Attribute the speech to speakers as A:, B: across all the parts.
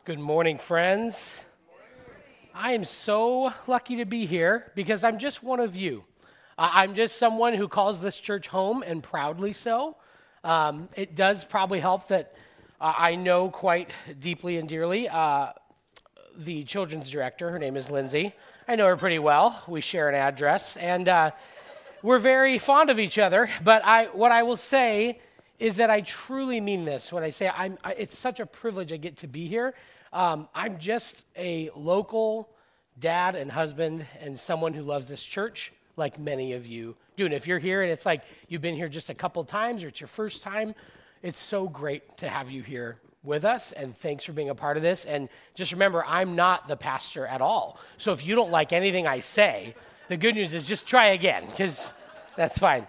A: Good morning, friends. I am so lucky to be here because I'm just one of you. I'm just someone who calls this church home, and proudly so. It does probably help that I know quite deeply and dearly the children's director. Her name is Lindsay. I know her pretty well. We share an address, and we're very fond of each other. But what I will say is that I truly mean this when I say it's such a privilege I get to be here. I'm just a local dad and husband and someone who loves this church like many of you do. And if you're here and it's like you've been here just a couple times or it's your first time, it's so great to have you here with us, and thanks for being a part of this. And just remember, I'm not the pastor at all. So if you don't like anything I say, the good news is just try again, because that's fine.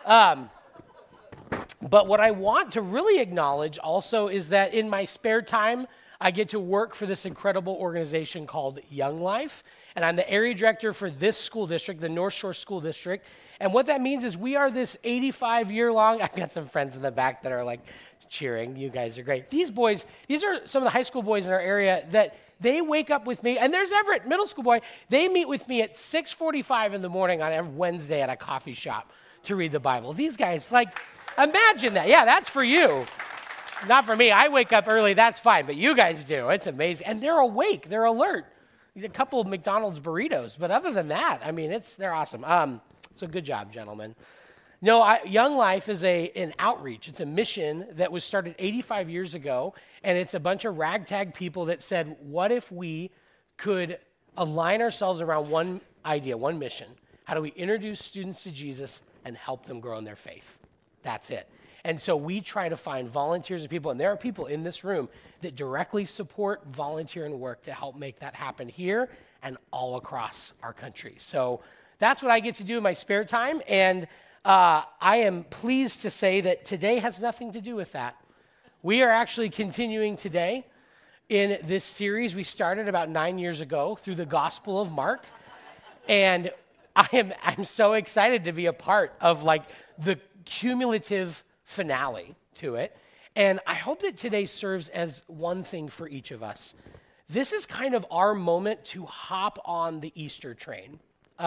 A: But what I want to really acknowledge also is that in my spare time, I get to work for this incredible organization called Young Life, and I'm the area director for this school district, the North Shore School District. And what that means is we are this 85-year-long, I've got some friends in the back that are like cheering. You guys are great. These boys, these are some of the high school boys in our area that they wake up with me, and there's Everett, middle school boy. They meet with me at 6:45 in the morning on every Wednesday at a coffee shop to read the Bible. These guys, like, imagine that. Yeah, that's for you. Not for me. I wake up early, that's fine, but you guys do. It's amazing. And they're awake. They're alert. A couple of McDonald's burritos, but other than that, I mean, they're awesome. So good job, gentlemen. No, Young Life is an outreach. It's a mission that was started 85 years ago, and it's a bunch of ragtag people that said, what if we could align ourselves around one idea, one mission? How do we introduce students to Jesus and help them grow in their faith? That's it. And so we try to find volunteers and people, and there are people in this room that directly support volunteering work to help make that happen here and all across our country. So that's what I get to do in my spare time, and I am pleased to say that today has nothing to do with that. We are actually continuing today in this series we started about 9 years ago through the Gospel of Mark, and I'm so excited to be a part of like the cumulative finale to it. And I hope that today serves as one thing for each of us. This is kind of our moment to hop on the Easter train.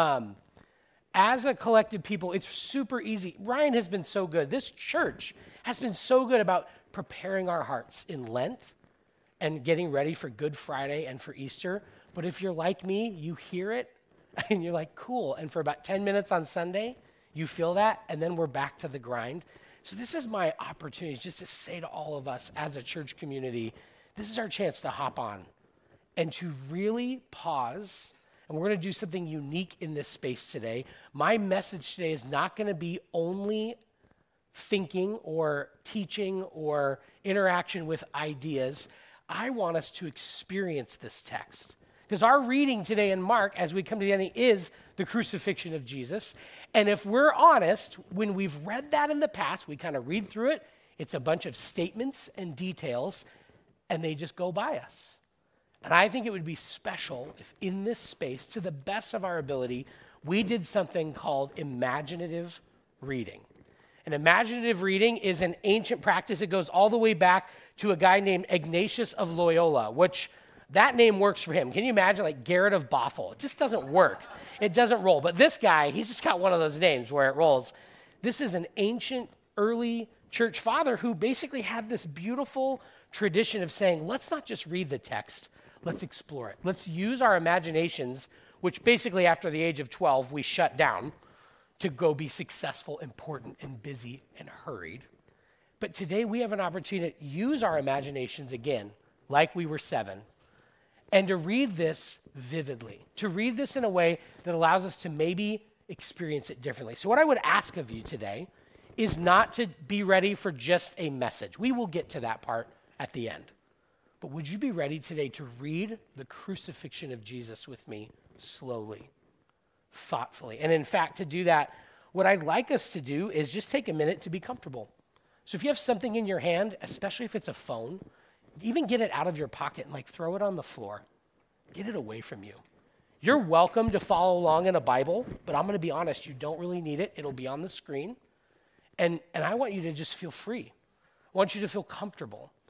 A: As a collective people, it's super easy. Ryan has been so good. This church has been so good about preparing our hearts in Lent and getting ready for Good Friday and for Easter. But if you're like me, you hear it and you're like, cool. And for about 10 minutes on Sunday, you feel that, and then we're back to the grind. So this is my opportunity just to say to all of us as a church community, this is our chance to hop on and to really pause. And we're going to do something unique in this space today. My message today is not going to be only thinking or teaching or interaction with ideas. I want us to experience this text. Because our reading today in Mark, as we come to the ending, is the crucifixion of Jesus. And if we're honest, when we've read that in the past, we kind of read through it, it's a bunch of statements and details, and they just go by us. And I think it would be special if in this space, to the best of our ability, we did something called imaginative reading. And imaginative reading is an ancient practice that goes all the way back to a guy named Ignatius of Loyola, which that name works for him. Can you imagine, like Garrett of Bothell? It just doesn't work. It doesn't roll. But this guy, he's just got one of those names where it rolls. This is an ancient, early church father who basically had this beautiful tradition of saying, let's not just read the text, let's explore it. Let's use our imaginations, which basically after the age of 12, we shut down to go be successful, important, and busy and hurried. But today we have an opportunity to use our imaginations again, like we were 7, and to read this vividly, to read this in a way that allows us to maybe experience it differently. So what I would ask of you today is not to be ready for just a message. We will get to that part at the end. But would you be ready today to read the crucifixion of Jesus with me slowly, thoughtfully? And in fact, to do that, what I'd like us to do is just take a minute to be comfortable. So if you have something in your hand, especially if it's a phone, even get it out of your pocket and like throw it on the floor. Get it away from you. You're welcome to follow along in a Bible, but I'm going to be honest, you don't really need it. It'll be on the screen. And I want you to just feel free. I want you to feel comfortable.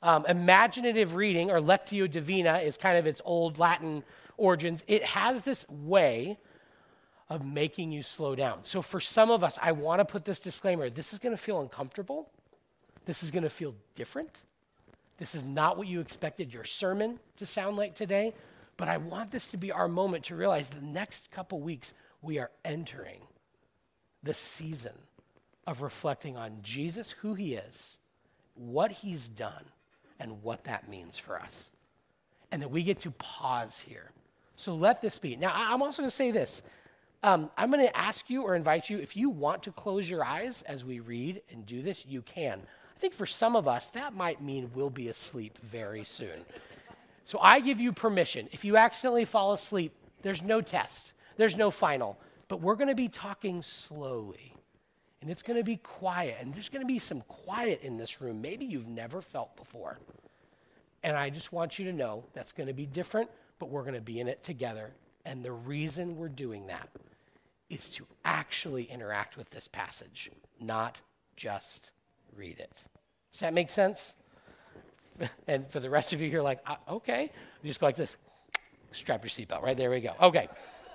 A: Imaginative reading, or Lectio Divina, is kind of its old Latin origins. It has this way of making you slow down. So for some of us, I want to put this disclaimer. This is going to feel uncomfortable. This is going to feel different. This is not what you expected your sermon to sound like today. But I want this to be our moment to realize the next couple weeks, we are entering the season of reflecting on Jesus, who he is, what he's done, and what that means for us. And that we get to pause here. So let this be. Now, I'm also going to say this. I'm going to ask you or invite you, if you want to close your eyes as we read and do this, you can. I think for some of us, that might mean we'll be asleep very soon. So I give you permission. If you accidentally fall asleep, there's no test. There's no final. But we're going to be talking slowly. And it's going to be quiet. And there's going to be some quiet in this room maybe you've never felt before. And I just want you to know that's going to be different, but we're going to be in it together. And the reason we're doing that is to actually interact with this passage, not just read it. Does that make sense? And for the rest of you, you're like, okay. You just go like this. Strap your seatbelt, right? There we go. Okay.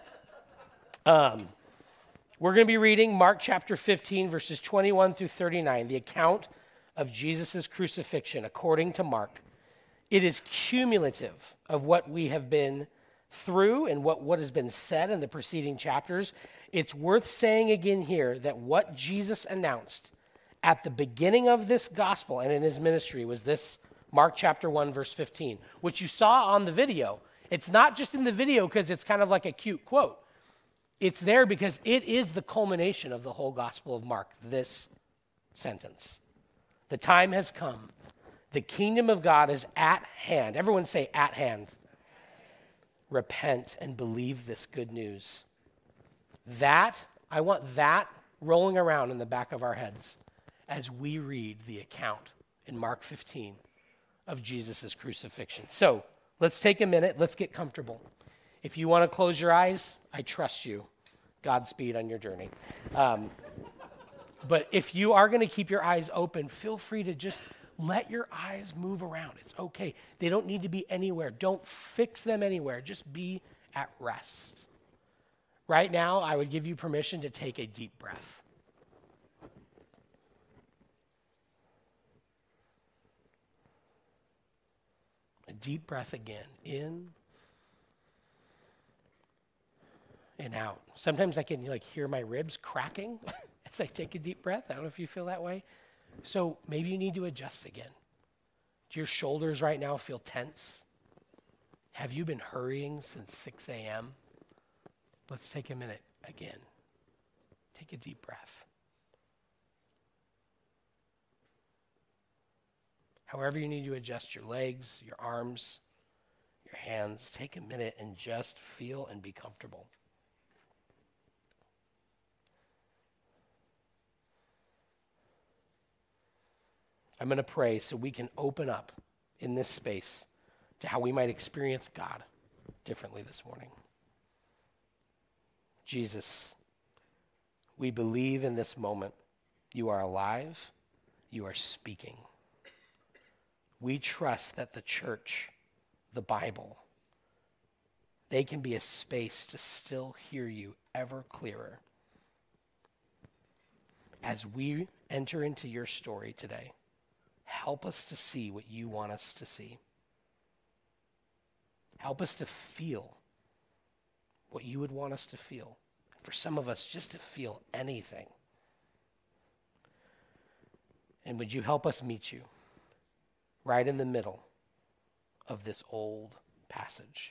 A: We're going to be reading Mark chapter 15, verses 21 through 39, the account of Jesus' crucifixion according to Mark. It is cumulative of what we have been through and what has been said in the preceding chapters. It's worth saying again here that what Jesus announced at the beginning of this gospel and in his ministry was this Mark chapter 1, verse 15, which you saw on the video. It's not just in the video because it's kind of like a cute quote. It's there because it is the culmination of the whole gospel of Mark, this sentence. The time has come. The kingdom of God is at hand. Everyone say at hand. Repent and believe this good news. I want that rolling around in the back of our heads as we read the account in Mark 15 of Jesus' crucifixion. So let's take a minute. Let's get comfortable. If you want to close your eyes, I trust you. Godspeed on your journey. But if you are going to keep your eyes open, feel free to just let your eyes move around. It's okay. They don't need to be anywhere. Don't fix them anywhere. Just be at rest. Right now, I would give you permission to take a deep breath. A deep breath again. In and out. Sometimes I can hear my ribs cracking as I take a deep breath. I don't know if you feel that way. So maybe you need to adjust again. Do your shoulders right now feel tense? Have you been hurrying since 6 a.m.? Let's take a minute again. Take a deep breath. However you need to adjust your legs, your arms, your hands, take a minute and just feel and be comfortable. I'm going to pray so we can open up in this space to how we might experience God differently this morning. Jesus, we believe in this moment you are alive, you are speaking. We trust that the church, the Bible, they can be a space to still hear you ever clearer. As we enter into your story today, help us to see what you want us to see. Help us to feel what you would want us to feel. For some of us, just to feel anything. And would you help us meet you right in the middle of this old passage?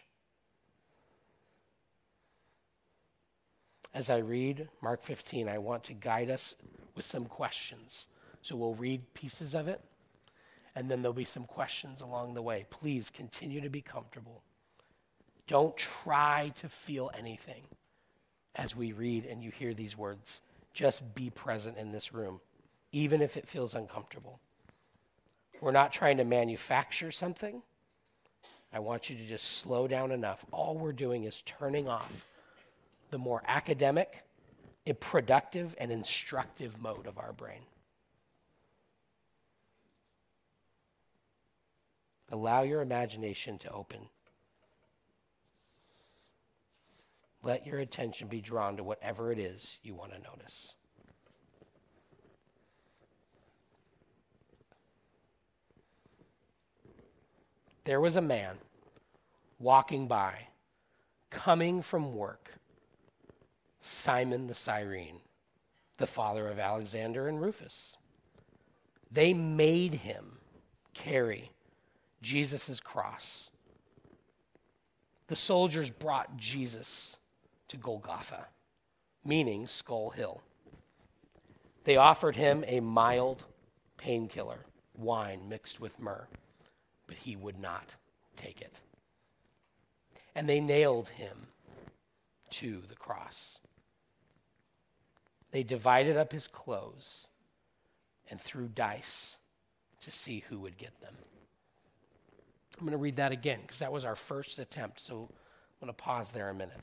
A: As I read Mark 15, I want to guide us with some questions. So we'll read pieces of it, and then there'll be some questions along the way. Please continue to be comfortable. Don't try to feel anything as we read and you hear these words. Just be present in this room, even if it feels uncomfortable. We're not trying to manufacture something. I want you to just slow down enough. All we're doing is turning off the more academic, productive, and instructive mode of our brain. Allow your imagination to open. Let your attention be drawn to whatever it is you want to notice. There was a man walking by, coming from work, Simon the Cyrene, the father of Alexander and Rufus. They made him carry Jesus' cross. The soldiers brought Jesus to Golgotha, meaning Skull Hill. They offered him a mild painkiller, wine mixed with myrrh, but he would not take it. And they nailed him to the cross. They divided up his clothes and threw dice to see who would get them. I'm going to read that again because that was our first attempt, so I'm going to pause there a minute.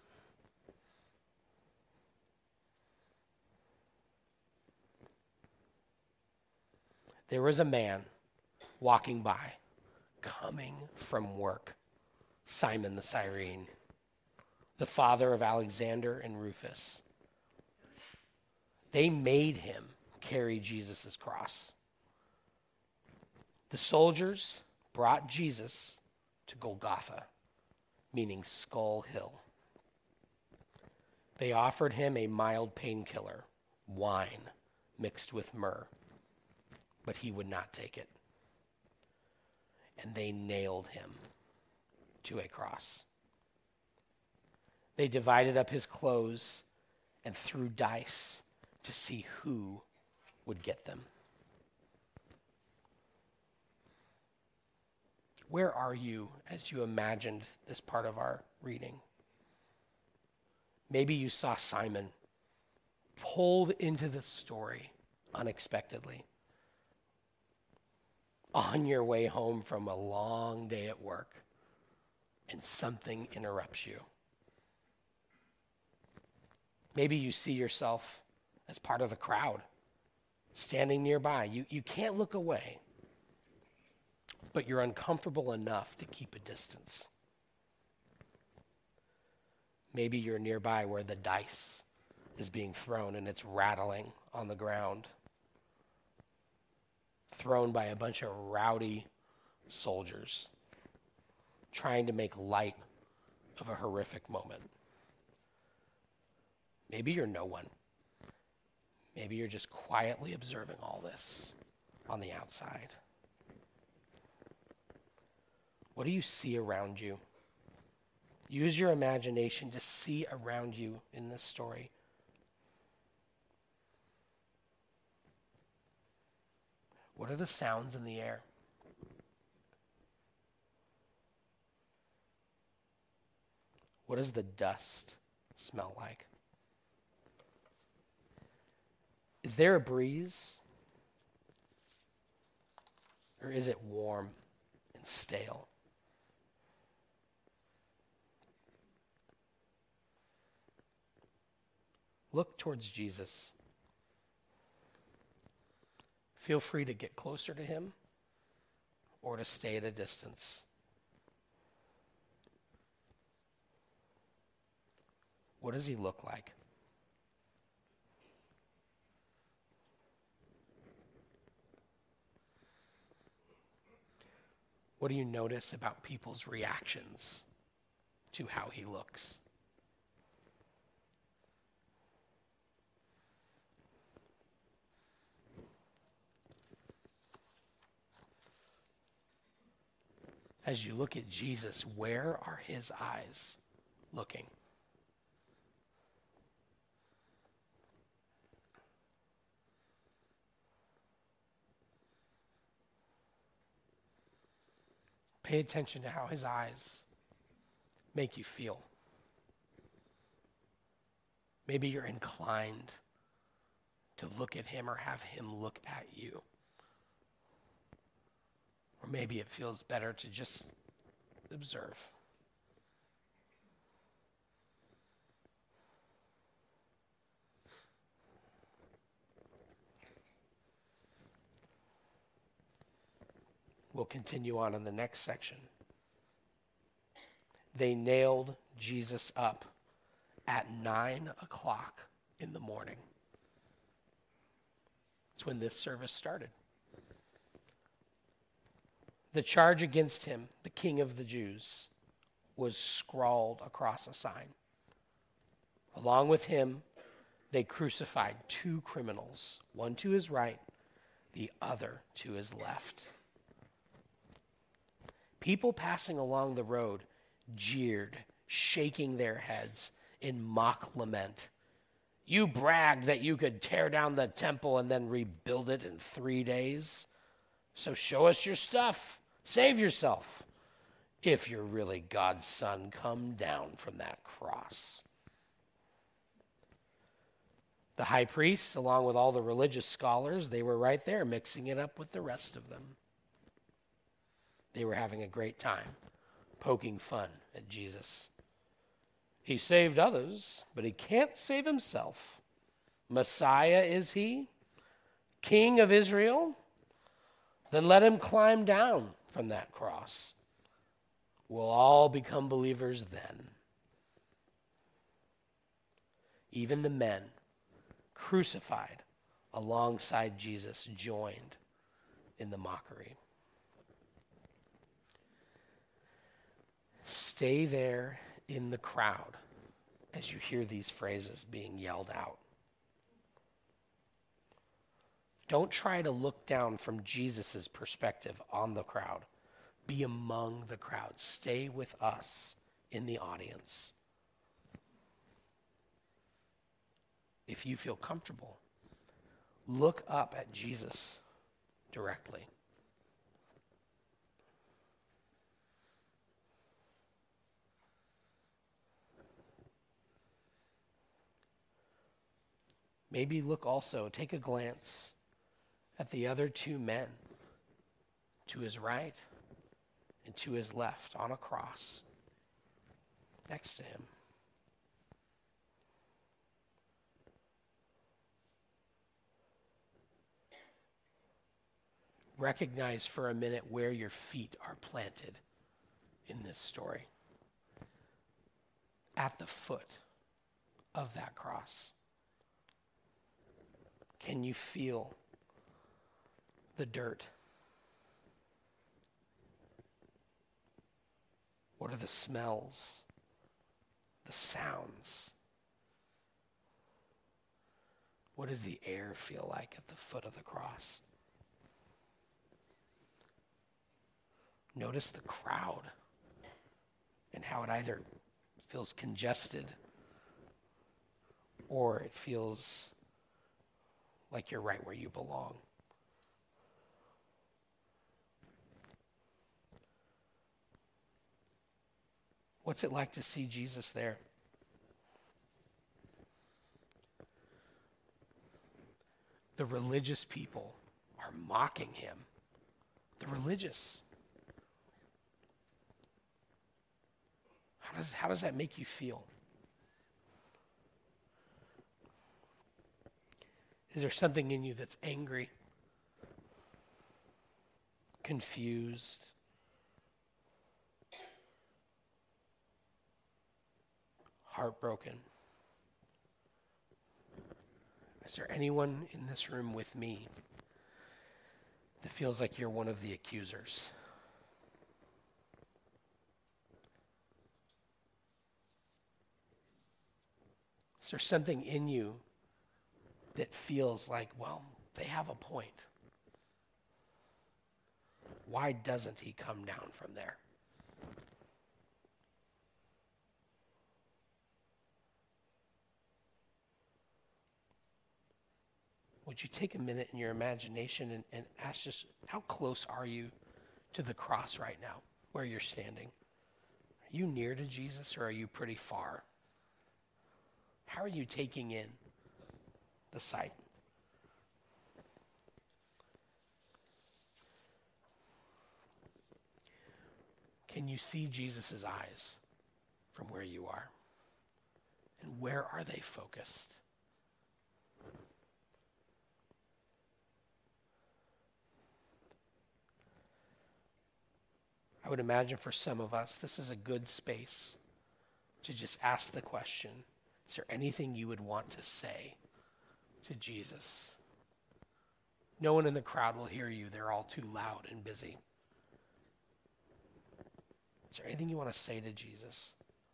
A: There was a man walking by, coming from work, Simon the Cyrene, the father of Alexander and Rufus. They made him carry Jesus' cross. The soldiers brought Jesus to Golgotha, meaning Skull Hill. They offered him a mild painkiller, wine mixed with myrrh, but he would not take it. And they nailed him to a cross. They divided up his clothes and threw dice to see who would get them. Where are you as you imagined this part of our reading? Maybe you saw Simon pulled into the story unexpectedly on your way home from a long day at work, and something interrupts you. Maybe you see yourself as part of the crowd, standing nearby. You can't look away, but you're uncomfortable enough to keep a distance. Maybe you're nearby where the dice is being thrown and it's rattling on the ground, thrown by a bunch of rowdy soldiers trying to make light of a horrific moment. Maybe you're no one. Maybe you're just quietly observing all this on the outside. What do you see around you? Use your imagination to see around you in this story. What are the sounds in the air? What does the dust smell like? Is there a breeze? Or is it warm and stale? Look towards Jesus. Feel free to get closer to him or to stay at a distance. What does he look like? What do you notice about people's reactions to how he looks? As you look at Jesus, where are his eyes looking? Pay attention to how his eyes make you feel. Maybe you're inclined to look at him or have him look at you. Or maybe it feels better to just observe. We'll continue on in the next section. They nailed Jesus up at 9 o'clock in the morning. That's when this service started. The charge against him, the King of the Jews, was scrawled across a sign. Along with him, they crucified two criminals, one to his right, the other to his left. People passing along the road jeered, shaking their heads in mock lament. You bragged that you could tear down the temple and then rebuild it in 3 days. So show us your stuff. Save yourself. If you're really God's son, come down from that cross. The high priests, along with all the religious scholars, they were right there mixing it up with the rest of them. They were having a great time, poking fun at Jesus. He saved others, but he can't save himself. Messiah is he? King of Israel? Then let him climb down from that cross. We'll all become believers then. Even the men crucified alongside Jesus joined in the mockery. Stay there in the crowd as you hear these phrases being yelled out. Don't try to look down from Jesus' perspective on the crowd. Be among the crowd. Stay with us in the audience. If you feel comfortable, look up at Jesus directly. Maybe look also, take a glance at the other two men to his right and to his left on a cross next to him. Recognize for a minute where your feet are planted in this story. At the foot of that cross. Can you feel the dirt? What are the smells? The sounds? What does the air feel like at the foot of the cross? Notice the crowd and how it either feels congested or it feels like you're right where you belong. What's it like to see Jesus there? The religious people are mocking him. The religious. How does that make you feel? Is there something in you that's angry, confused, heartbroken? Is there anyone in this room with me that feels like you're one of the accusers? Is there something in you that feels like, well, they have a point? Why doesn't he come down from there? Would you take a minute in your imagination and ask just, how close are you to the cross right now, where you're standing? Are you near to Jesus or are you pretty far? How are you taking in the sight? Can you see Jesus' eyes from where you are? And where are they focused? I would imagine for some of us, this is a good space to just ask the question, is there anything you would want to say to Jesus? No one in the crowd will hear you. They're all too loud and busy. Is there anything you want to say to Jesus?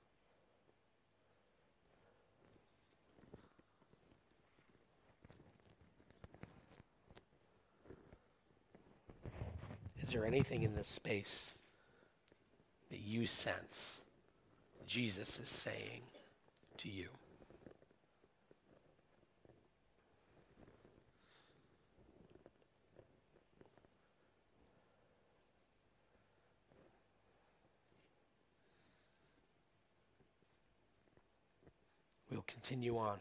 A: Is there anything in this space that you sense Jesus is saying to you? We'll continue on.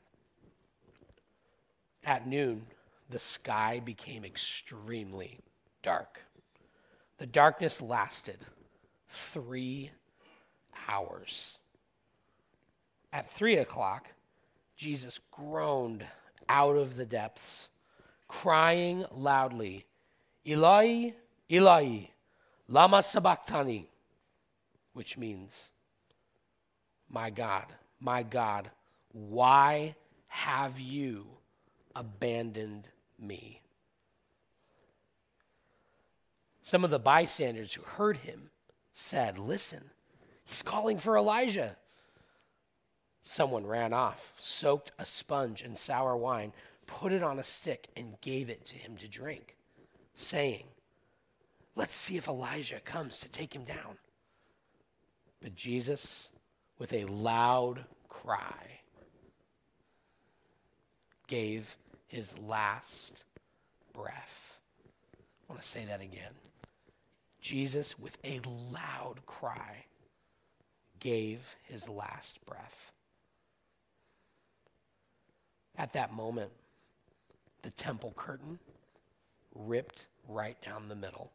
A: At noon, the sky became extremely dark. The darkness lasted 3 hours. At 3 o'clock, Jesus groaned out of the depths, crying loudly, Eloi, Eloi, lama sabachthani, which means, my God, why have you abandoned me? Some of the bystanders who heard him said, listen, he's calling for Elijah. Someone ran off, soaked a sponge in sour wine, put it on a stick, and gave it to him to drink, saying, let's see if Elijah comes to take him down. But Jesus, with a loud cry, gave his last breath. I want to say that again. Jesus, with a loud cry, gave his last breath. At that moment, the temple curtain ripped right down the middle.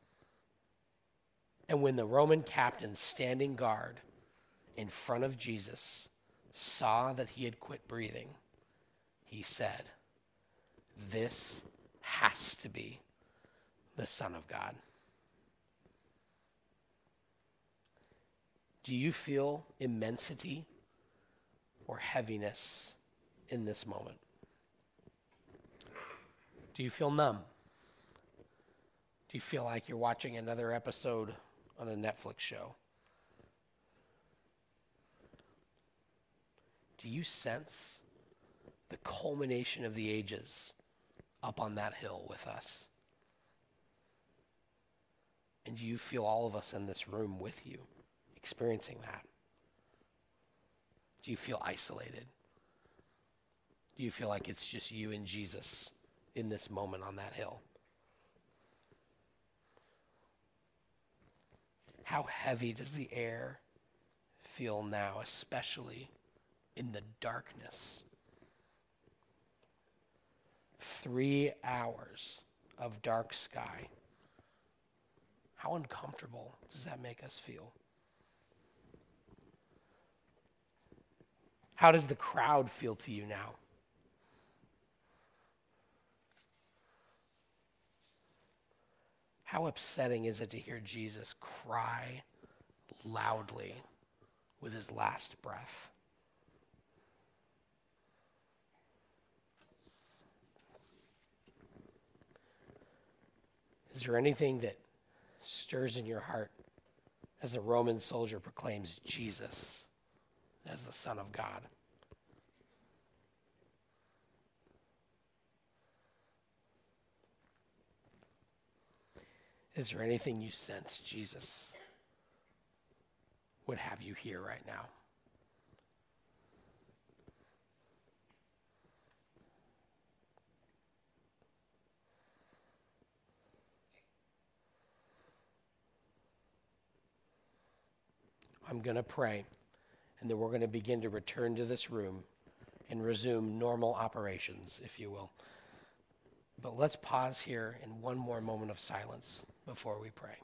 A: And when the Roman captain standing guard in front of Jesus saw that he had quit breathing, he said, this has to be the Son of God. Do you feel immensity or heaviness in this moment? Do you feel numb? Do you feel like you're watching another episode on a Netflix show? Do you sense the culmination of the ages up on that hill with us? And do you feel all of us in this room with you experiencing that? Do you feel isolated? Do you feel like it's just you and Jesus in this moment on that hill? How heavy does the air feel now, especially in the darkness? 3 hours of dark sky. How uncomfortable does that make us feel? How does the crowd feel to you now? How upsetting is it to hear Jesus cry loudly with his last breath? Is there anything that stirs in your heart as the Roman soldier proclaims Jesus as the Son of God? Is there anything you sense Jesus would have you hear right now? I'm going to pray, and then we're going to begin to return to this room and resume normal operations, if you will. But let's pause here in one more moment of silence before we pray.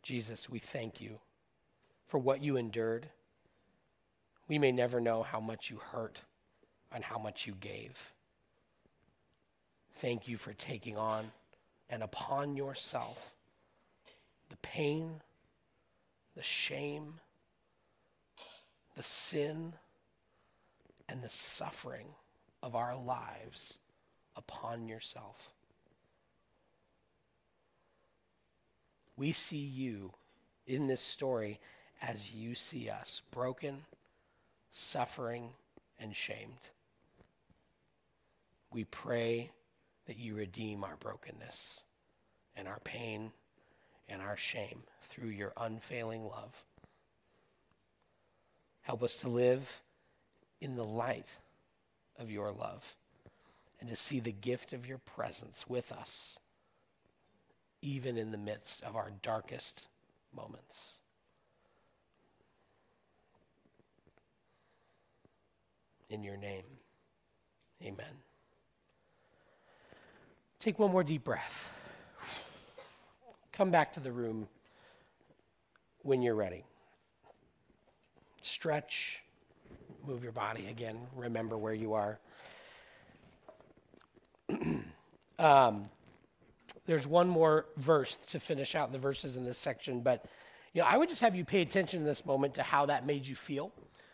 A: Jesus, we thank you for what you endured. We may never know how much you hurt and how much you gave. Thank you for taking on and upon yourself the pain, the shame, the sin, and the suffering of our lives upon yourself. We see you in this story as you see us, broken, suffering, and shamed. We pray that you redeem our brokenness and our pain and our shame through your unfailing love. Help us to live in the light of your love and to see the gift of your presence with us, even in the midst of our darkest moments. In your name, amen. Take one more deep breath. Come back to the room when you're ready. Stretch, move your body again, remember where you are. There's one more verse to finish out the verses in this section, but I would just have you pay attention in this moment to how that made you feel.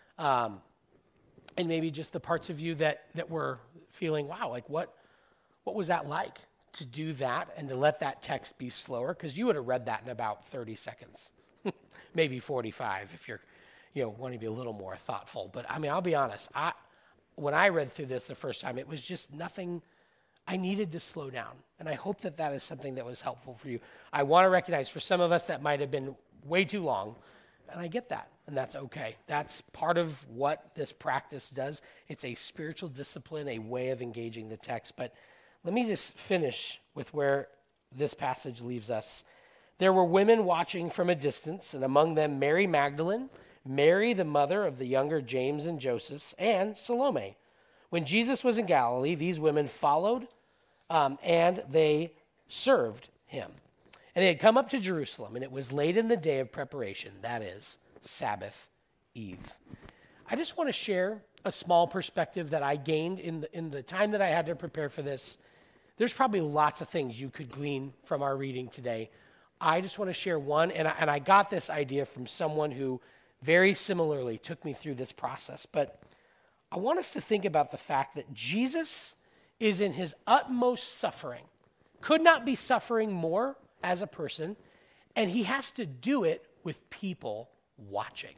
A: And maybe just the parts of you that were feeling, wow, like what was that like to do that and to let that text be slower? Because you would have read that in about 30 seconds, maybe 45 if you're, want to be a little more thoughtful. But I'll be honest, when I read through this the first time, it was just nothing. I needed to slow down. And I hope that is something that was helpful for you. I want to recognize for some of us that might have been way too long. And I get that. And that's okay. That's part of what this practice does. It's a spiritual discipline, a way of engaging the text. But let me just finish with where this passage leaves us. There were women watching from a distance, and among them Mary Magdalene, Mary the mother of the younger James and Joseph, and Salome. When Jesus was in Galilee, these women followed and they served him. And they had come up to Jerusalem, and it was late in the day of preparation, that is, Sabbath Eve. I just want to share a small perspective that I gained in the time that I had to prepare for this. There's probably lots of things you could glean from our reading today. I just want to share one, and I got this idea from someone who very similarly took me through this process. But I want us to think about the fact that Jesus is in his utmost suffering, could not be suffering more as a person, and he has to do it with people watching.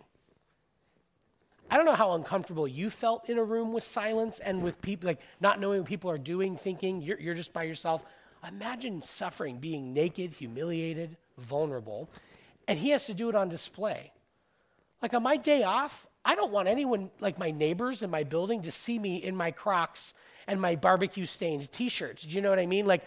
A: I don't know how uncomfortable you felt in a room with silence and with people, like not knowing what people are doing, thinking you're just by yourself. Imagine suffering, being naked, humiliated, vulnerable, and he has to do it on display. Like on my day off, I don't want anyone, like my neighbors in my building, to see me in my Crocs and my barbecue-stained T-shirts. Do you know what I mean? Like,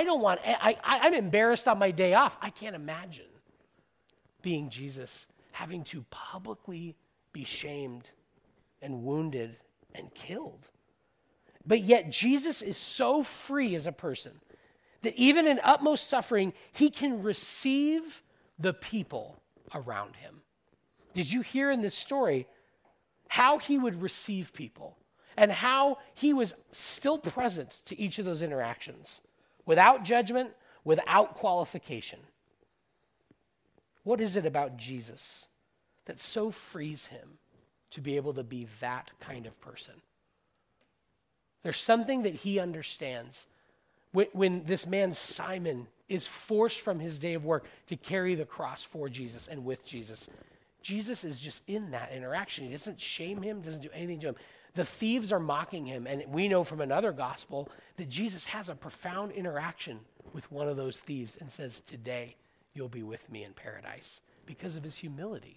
A: I'm embarrassed on my day off. I can't imagine being Jesus, having to publicly be shamed and wounded and killed. But yet Jesus is so free as a person that even in utmost suffering, he can receive the people around him. Did you hear in this story how he would receive people and how he was still present to each of those interactions without judgment, without qualification? What is it about Jesus that so frees him to be able to be that kind of person? There's something that he understands. When this man Simon is forced from his day of work to carry the cross for Jesus and with Jesus, Jesus is just in that interaction. He doesn't shame him, doesn't do anything to him. The thieves are mocking him, and we know from another gospel that Jesus has a profound interaction with one of those thieves and says, "Today you'll be with me in paradise," because of his humility.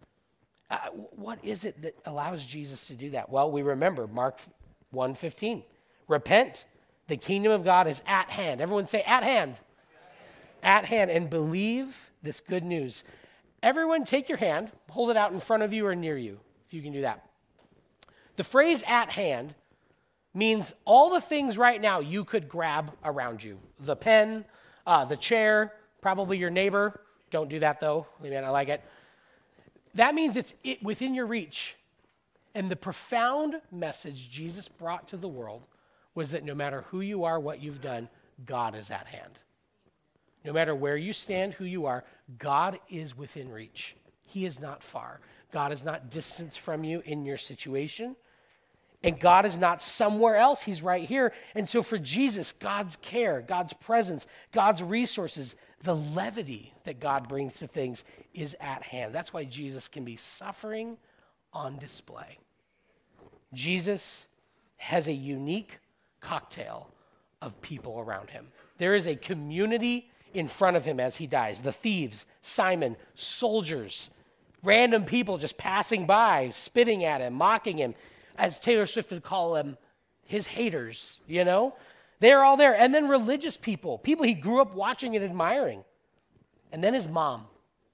A: What is it that allows Jesus to do that? Well, we remember Mark 1:15. Repent, the kingdom of God is at hand. Everyone say at hand. At hand, and believe this good news. Everyone take your hand, hold it out in front of you or near you, if you can do that. The phrase at hand means all the things right now you could grab around you. The pen, the chair, probably your neighbor, Don't do that, though. Amen. I like it. That means it's within your reach. And the profound message Jesus brought to the world was that no matter who you are, what you've done, God is at hand. No matter where you stand, who you are, God is within reach. He is not far. God is not distant from you in your situation. And God is not somewhere else. He's right here. And so for Jesus, God's care, God's presence, God's resources, the levity that God brings to things is at hand. That's why Jesus can be suffering on display. Jesus has a unique cocktail of people around him. There is a community in front of him as he dies. The thieves, Simon, soldiers, random people just passing by, spitting at him, mocking him. As Taylor Swift would call them, his haters, you know? They're all there. And then religious people, people he grew up watching and admiring. And then his mom.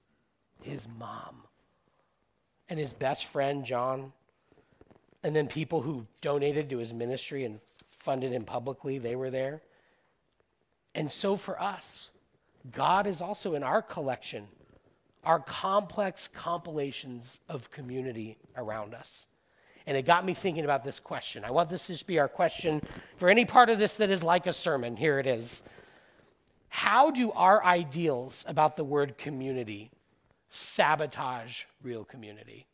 A: And his best friend, John. And then people who donated to his ministry and funded him publicly, they were there. And so for us, God is also in our collection, our complex compilations of community around us. And it got me thinking about this question. I want this to just be our question for any part of this that is like a sermon. Here it is. How do our ideals about the word community sabotage real community?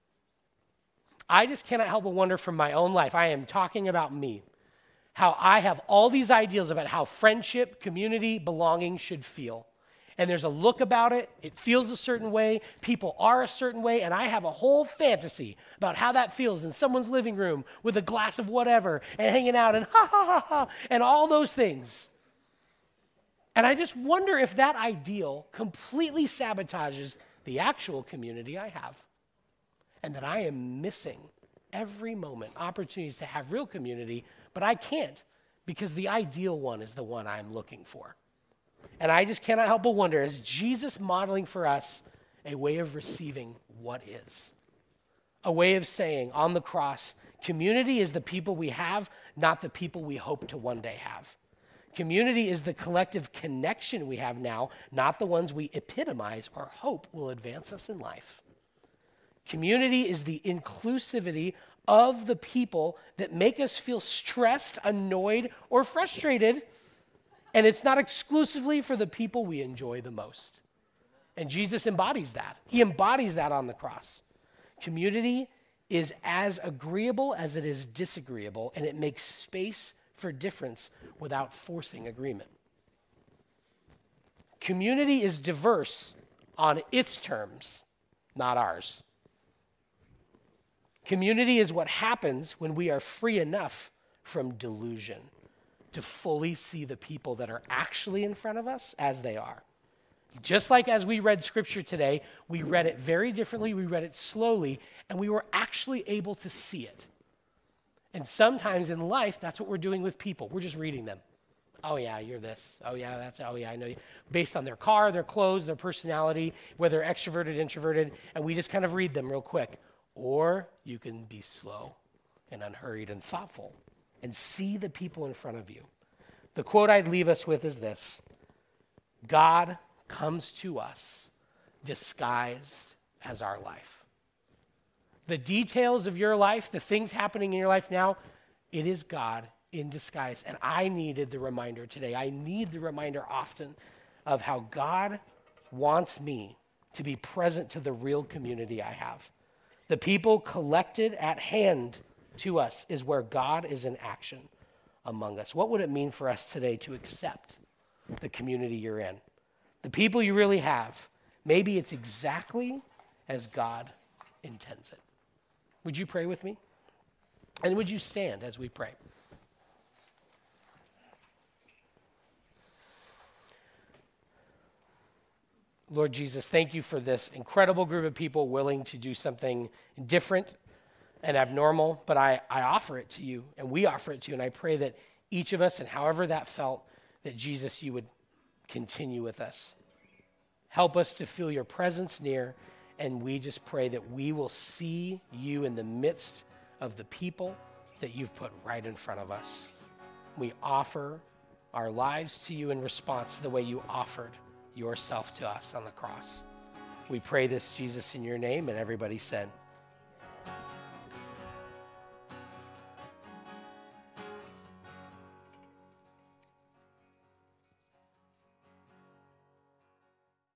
A: I just cannot help but wonder from my own life. I am talking about me. How I have all these ideals about how friendship, community, belonging should feel. And there's a look about it. It feels a certain way. People are a certain way. And I have a whole fantasy about how that feels in someone's living room with a glass of whatever and hanging out and ha, ha, ha, ha, and all those things. And I just wonder if that ideal completely sabotages the actual community I have. And that I am missing every moment opportunities to have real community, but I can't because the ideal one is the one I'm looking for. And I just cannot help but wonder, is Jesus modeling for us a way of receiving what is? A way of saying on the cross, community is the people we have, not the people we hope to one day have. Community is the collective connection we have now, not the ones we epitomize or hope will advance us in life. Community is the inclusivity of the people that make us feel stressed, annoyed, or frustrated. And it's not exclusively for the people we enjoy the most. And Jesus embodies that. He embodies that on the cross. Community is as agreeable as it is disagreeable, and it makes space for difference without forcing agreement. Community is diverse on its terms, not ours. Community is what happens when we are free enough from delusion to fully see the people that are actually in front of us as they are. Just like as we read scripture today, we read it very differently, we read it slowly, and we were actually able to see it. And sometimes in life, that's what we're doing with people. We're just reading them. Oh yeah, you're this. Oh yeah, that's, oh yeah, I know you. Based on their car, their clothes, their personality, whether extroverted, introverted, and we just kind of read them real quick. Or you can be slow and unhurried and thoughtful and see the people in front of you. The quote I'd leave us with is this: God comes to us disguised as our life. The details of your life, the things happening in your life now, it is God in disguise. And I needed the reminder today. I need the reminder often of how God wants me to be present to the real community I have. The people collected at hand to us is where God is in action among us. What would it mean for us today to accept the community you're in? The people you really have. Maybe it's exactly as God intends it. Would you pray with me? And would you stand as we pray? Lord Jesus, thank you for this incredible group of people willing to do something different and abnormal, but I offer it to you, and we offer it to you, and I pray that each of us, and however that felt, that Jesus, you would continue with us. Help us to feel your presence near, and we just pray that we will see you in the midst of the people that you've put right in front of us. We offer our lives to you in response to the way you offered yourself to us on the cross. We pray this, Jesus, in your name, and everybody said,